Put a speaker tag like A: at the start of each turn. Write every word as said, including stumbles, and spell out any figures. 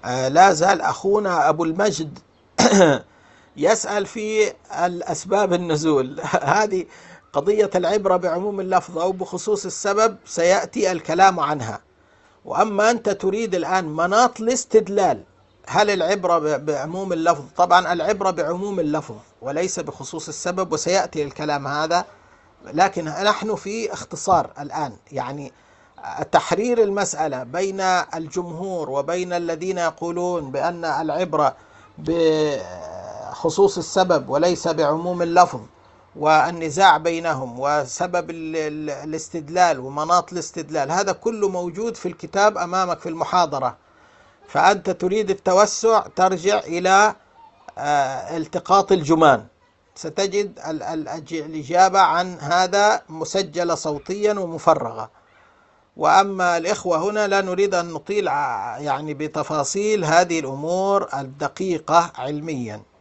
A: آه، لا زال أخونا أبو المجد يسأل في الأسباب النزول. هذه قضية العبرة بعموم اللفظ أو بخصوص السبب سيأتي الكلام عنها. وأما أنت تريد الآن مناط الاستدلال، هل العبرة ب- بعموم اللفظ؟ طبعا العبرة بعموم اللفظ وليس بخصوص السبب، وسيأتي الكلام هذا. لكن نحن في اختصار الآن، يعني تحرير المسألة بين الجمهور وبين الذين يقولون بأن العبرة بخصوص السبب وليس بعموم اللفظ، والنزاع بينهم وسبب ال- ال- الاستدلال ومناط الاستدلال، هذا كله موجود في الكتاب أمامك في المحاضرة. فأنت تريد التوسع، ترجع إلى آه، التقاط الجمان، ستجد ال- ال- الإجابة عن هذا مسجلة صوتيا ومفرغة. وأما الإخوة هنا لا نريد أن نطيل ع- يعني بتفاصيل هذه الأمور الدقيقة علميا.